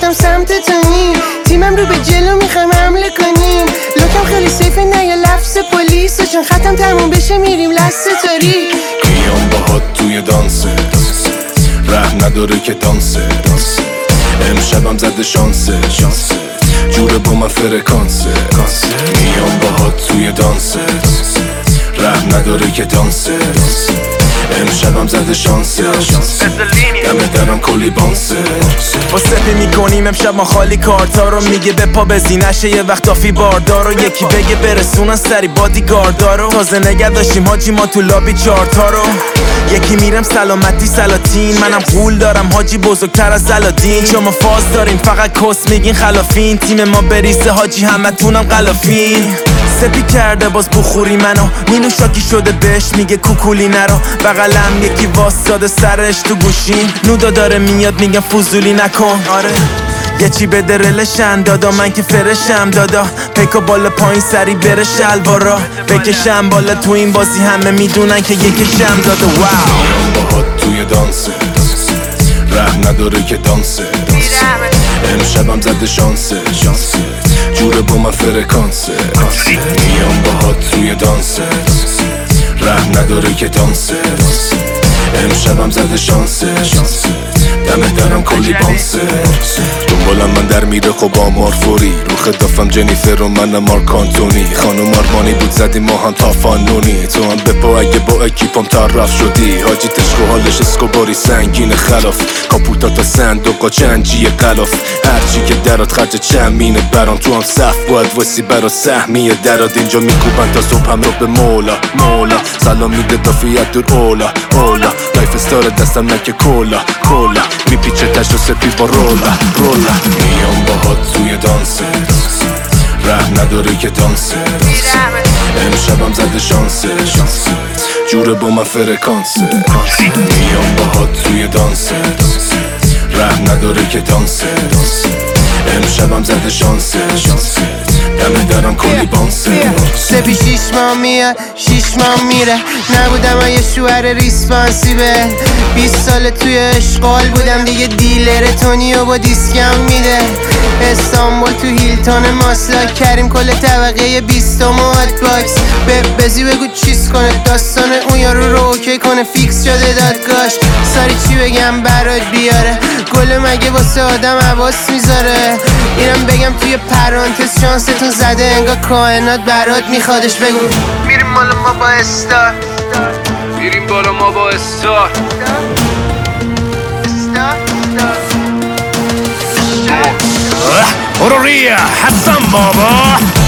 رفتم سمت تونی، تیمم رو به جلو میخوایم حمله کنیم. لوکم خیلی سیفه نه یه لفظ پلیس، چون ختم تموم بشه میریم لسته تاریک. میام باهات توی دانسه، رحم نداره که دانسه. امشبم زده شانسه، جوره با من فرکانسه. میام باهات توی دانسه، رحم نداره که دانسه. امشبم زده شانسه، دم درم کلی بانسه. با سپی میکنیم امشب ما خالی کارتا رو. میگه به پا بزینشه یه وقت آفی باردارو. یکی بگه برسونن سری بادی گاردارو. تازه نگه داشتیم حاجی ما تو لابی چارتا رو. یکی میرم سلامتی سلاطین، منم قول دارم حاجی بزرگتر از علادین. چون ما فاز داریم فقط کس میگین خلافین. تیم ما بریسه حاجی همه تونم غلافین. سپی کرده باز بخوری منو، مینو شاکی شده بهش میگه کوکولی نرو. بغلم یکی واساده سرش تو گوشین، نودا داره میاد میگم فضولی نکن. آره یه چی به درلشن دادا، من که فرشم دادا. پیکا بالا پایین سری بره شلوارا بکشم بالا. تو این بازی همه میدونن که یکشم دادا. واو میام باهات توی دانسه، رحم نداره که دانسه. امشبم زده شانسه، جوره با من فرکانسه. میام باهات توی دانسه، رحم نداره که دانسه. امشبم زده شانسه، دم درم کلی بانسه. دنبالم من در میره خب آمار فوری، رو خدافم جنیفر و من مارک آنتونی. خانم آرمانی بود زدیم ما هم تا فانونی. تو هم بپا اگه با اکیپم طرف شدی. حاجی تشک و حالش اسکوباری سنگین خلاف. کاپوتا تا صندوقا چنجی غلاف. هرچی که درات خرج چمینه برام. تو هم صف باید وسی برا سهمیه درات. اینجا میکوبن تا صبح هم رو به مولا. سلام میده دافیت دور اولا. لایف استار دستم نکه کولا. میپیچه تشت و سپی با رولا. میام باهات توی دانسه، رحم نداره که دانسه. امشبم زده شانسه، جوره با من فرکانسه. میام باهات توی دانسه، رحم نداره که دانسه. امشبم زده شانسه، دم درم کلی بانسه. سپی 6 ماه میاد 6 ماه میره. نبودم یه شوهر ریسپانسیبل. 20 سال توی اشغال بودم دیگه. دیلر تونیو با دیسکم میده. استانبول تو هیلتون ماسلاک. کریم کل طبقه 20 هات باکس. بزی بگو چیز کنه داستان اون یارو رو اوکی کنه. فیکس شده دادگاش. ساری چی بگم برات بیاره. گل مگه واسه آدم حواس میذاره. اینم بگم توی پرانتز شانستون زده انگار کائنات برات میخوادش. بگو میریم بالا ما با استار. میریم بالا ما با استار. برو ریا حسن بابا.